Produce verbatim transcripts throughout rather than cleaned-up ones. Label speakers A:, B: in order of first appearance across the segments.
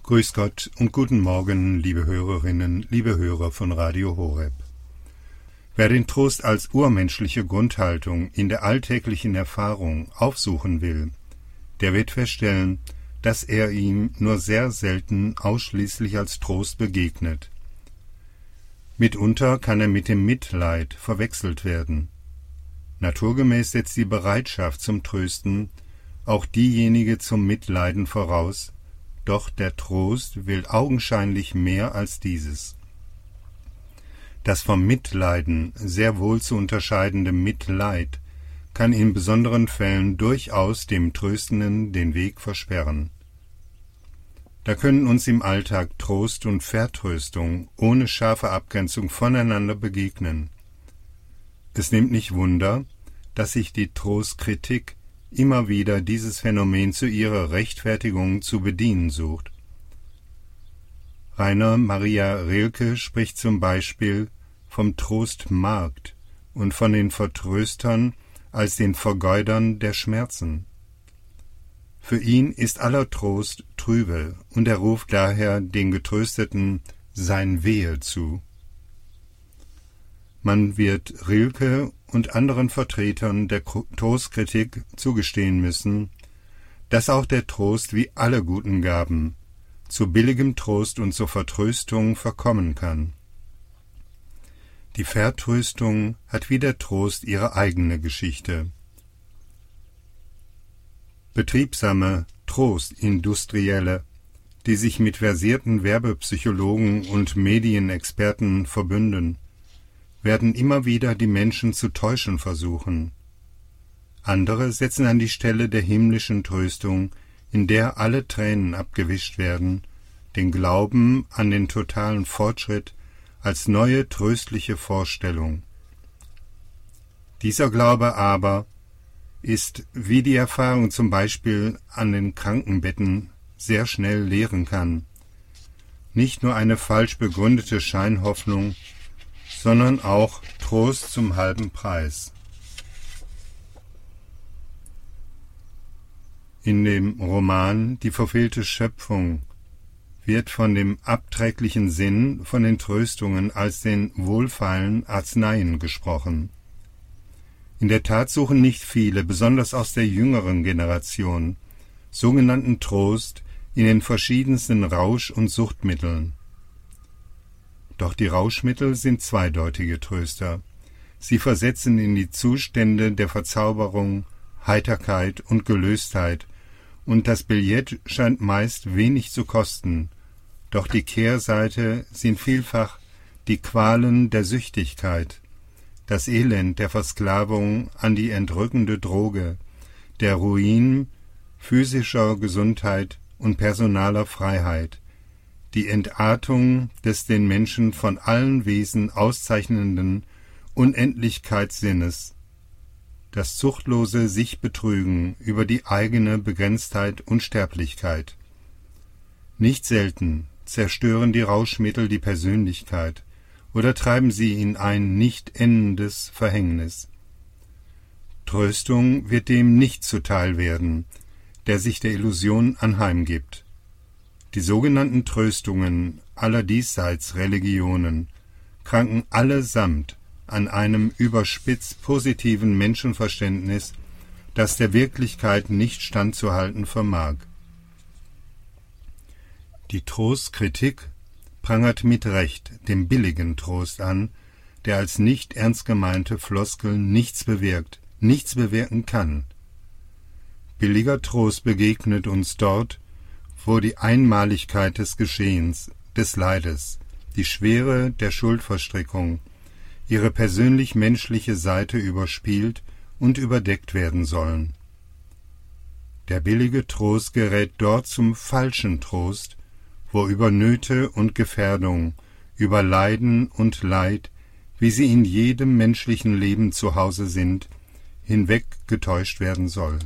A: Grüß Gott und guten Morgen, liebe Hörerinnen, liebe Hörer von Radio Horeb. Wer den Trost als urmenschliche Grundhaltung in der alltäglichen Erfahrung aufsuchen will, der wird feststellen, dass er ihm nur sehr selten ausschließlich als Trost begegnet. Mitunter kann er mit dem Mitleid verwechselt werden. Naturgemäß setzt die Bereitschaft zum Trösten auch diejenige zum Mitleiden voraus, doch der Trost will augenscheinlich mehr als dieses. Das vom Mitleiden sehr wohl zu unterscheidende Mitleid kann in besonderen Fällen durchaus dem Tröstenden den Weg versperren. Da können uns im Alltag Trost und Vertröstung ohne scharfe Abgrenzung voneinander begegnen. Es nimmt nicht Wunder, dass sich die Trostkritik immer wieder dieses Phänomen zu ihrer Rechtfertigung zu bedienen sucht. Rainer Maria Rilke spricht zum Beispiel vom Trostmarkt und von den Vertröstern als den Vergeudern der Schmerzen. Für ihn ist aller Trost trübe, und er ruft daher den Getrösteten sein Wehe zu. Man wird Rilke und anderen Vertretern der Trostkritik zugestehen müssen, dass auch der Trost wie alle guten Gaben zu billigem Trost und zur Vertröstung verkommen kann. Die Vertröstung hat wie der Trost ihre eigene Geschichte. Betriebsame Trostindustrielle, die sich mit versierten Werbepsychologen und Medienexperten verbünden, werden immer wieder die Menschen zu täuschen versuchen. Andere setzen an die Stelle der himmlischen Tröstung, in der alle Tränen abgewischt werden, den Glauben an den totalen Fortschritt als neue tröstliche Vorstellung. Dieser Glaube aber ist, wie die Erfahrung zum Beispiel an den Krankenbetten sehr schnell lehren kann, nicht nur eine falsch begründete Scheinhoffnung, sondern auch Trost zum halben Preis. In dem Roman Die verfehlte Schöpfung wird von dem abträglichen Sinn von den Tröstungen als den wohlfeilen Arzneien gesprochen. In der Tat suchen nicht viele, besonders aus der jüngeren Generation, sogenannten Trost in den verschiedensten Rausch- und Suchtmitteln. Doch die Rauschmittel sind zweideutige Tröster. Sie versetzen in die Zustände der Verzauberung, Heiterkeit und Gelöstheit, und das Billett scheint meist wenig zu kosten, doch die Kehrseite sind vielfach die Qualen der Süchtigkeit, das Elend der Versklavung an die entrückende Droge, der Ruin physischer Gesundheit und personaler Freiheit, die Entartung des den Menschen von allen Wesen auszeichnenden Unendlichkeitssinnes, das zuchtlose Sich-Betrügen über die eigene Begrenztheit und Sterblichkeit. Nicht selten zerstören die Rauschmittel die Persönlichkeit oder treiben sie in ein nicht endendes Verhängnis. Tröstung wird dem nicht zuteil werden, der sich der Illusion anheimgibt. Die sogenannten Tröstungen aller Diesseitsreligionen kranken allesamt an einem überspitzt positiven Menschenverständnis, das der Wirklichkeit nicht standzuhalten vermag. Die Trostkritik prangert mit Recht den billigen Trost an, der als nicht ernst gemeinte Floskeln nichts bewirkt, nichts bewirken kann. Billiger Trost begegnet uns dort, wo die Einmaligkeit des Geschehens, des Leides, die Schwere der Schuldverstrickung, ihre persönlich-menschliche Seite überspielt und überdeckt werden sollen. Der billige Trost gerät dort zum falschen Trost, wo über Nöte und Gefährdung, über Leiden und Leid, wie sie in jedem menschlichen Leben zu Hause sind, hinweg getäuscht werden soll.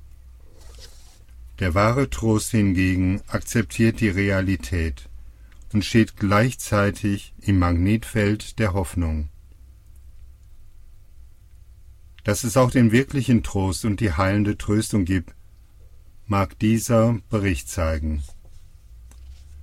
A: Der wahre Trost hingegen akzeptiert die Realität und steht gleichzeitig im Magnetfeld der Hoffnung. Dass es auch den wirklichen Trost und die heilende Tröstung gibt, mag dieser Bericht zeigen.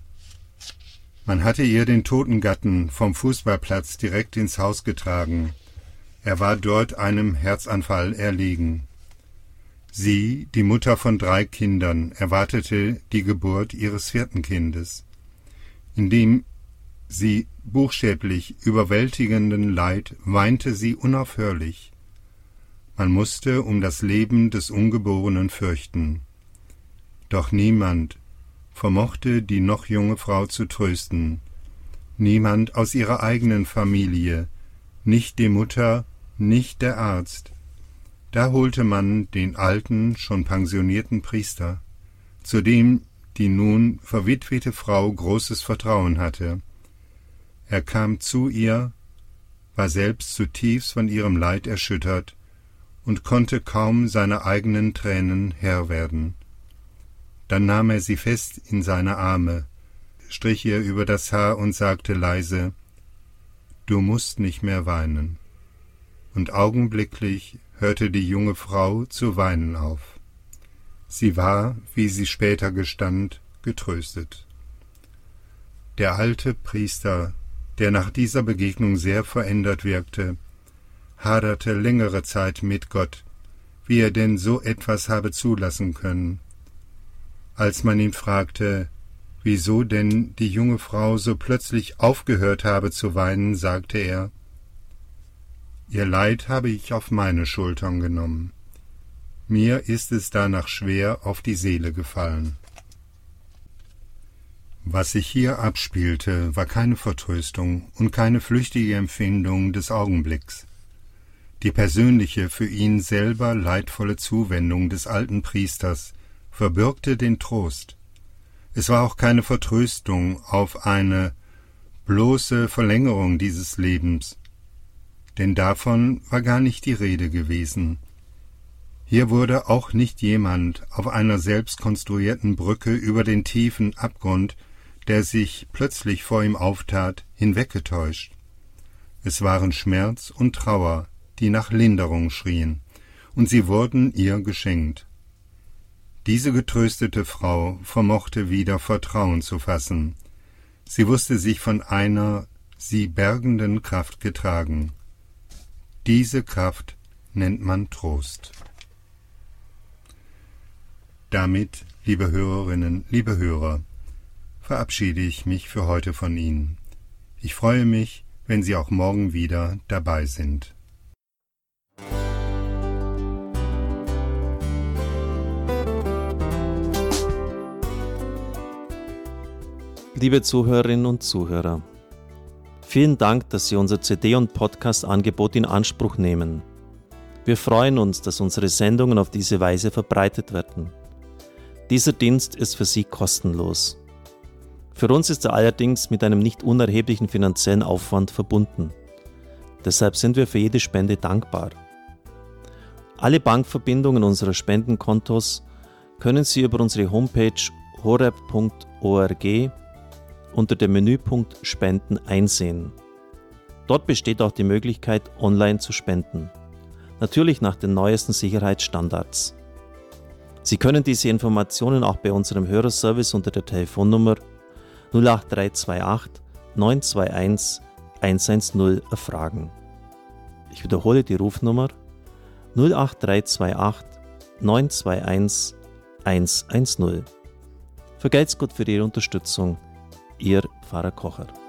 A: Man hatte ihr den toten Gatten vom Fußballplatz direkt ins Haus getragen. Er war dort einem Herzanfall erlegen. Sie, die Mutter von drei Kindern, erwartete die Geburt ihres vierten Kindes. Indem sie buchstäblich überwältigenden Leid weinte sie unaufhörlich. Man musste um das Leben des Ungeborenen fürchten. Doch niemand vermochte die noch junge Frau zu trösten. Niemand aus ihrer eigenen Familie, nicht die Mutter, nicht der Arzt. Da holte man den alten, schon pensionierten Priester, zu dem die nun verwitwete Frau großes Vertrauen hatte. Er kam zu ihr, war selbst zutiefst von ihrem Leid erschüttert und konnte kaum seiner eigenen Tränen Herr werden. Dann nahm er sie fest in seine Arme, strich ihr über das Haar und sagte leise: »Du musst nicht mehr weinen.« Und augenblicklich hörte die junge Frau zu weinen auf. Sie war, wie sie später gestand, getröstet. Der alte Priester, der nach dieser Begegnung sehr verändert wirkte, haderte längere Zeit mit Gott, wie er denn so etwas habe zulassen können. Als man ihn fragte, wieso denn die junge Frau so plötzlich aufgehört habe zu weinen, sagte er: »Ihr Leid habe ich auf meine Schultern genommen. Mir ist es danach schwer auf die Seele gefallen.« Was sich hier abspielte, war keine Vertröstung und keine flüchtige Empfindung des Augenblicks. Die persönliche, für ihn selber leidvolle Zuwendung des alten Priesters verbürgte den Trost. Es war auch keine Vertröstung auf eine bloße Verlängerung dieses Lebens, denn davon war gar nicht die Rede gewesen. Hier wurde auch nicht jemand auf einer selbst konstruierten Brücke über den tiefen Abgrund, der sich plötzlich vor ihm auftat, hinweggetäuscht. Es waren Schmerz und Trauer, die nach Linderung schrien, und sie wurden ihr geschenkt. Diese getröstete Frau vermochte wieder Vertrauen zu fassen. Sie wusste sich von einer sie bergenden Kraft getragen. Diese Kraft nennt man Trost. Damit, liebe Hörerinnen, liebe Hörer, verabschiede ich mich für heute von Ihnen. Ich freue mich, wenn Sie auch morgen wieder dabei sind.
B: Liebe Zuhörerinnen und Zuhörer, vielen Dank, dass Sie unser C D- und Podcast-Angebot in Anspruch nehmen. Wir freuen uns, dass unsere Sendungen auf diese Weise verbreitet werden. Dieser Dienst ist für Sie kostenlos. Für uns ist er allerdings mit einem nicht unerheblichen finanziellen Aufwand verbunden. Deshalb sind wir für jede Spende dankbar. Alle Bankverbindungen unserer Spendenkontos können Sie über unsere Homepage horeb punkt org unter dem Menüpunkt Spenden einsehen. Dort besteht auch die Möglichkeit, online zu spenden. Natürlich nach den neuesten Sicherheitsstandards. Sie können diese Informationen auch bei unserem Hörerservice unter der Telefonnummer null acht drei zwei acht neun zwei eins eins eins null erfragen. Ich wiederhole die Rufnummer null acht drei zwei acht neun zwei eins eins eins null. Vergelt's Gott für Ihre Unterstützung. Ihr Pfarrer Kocher.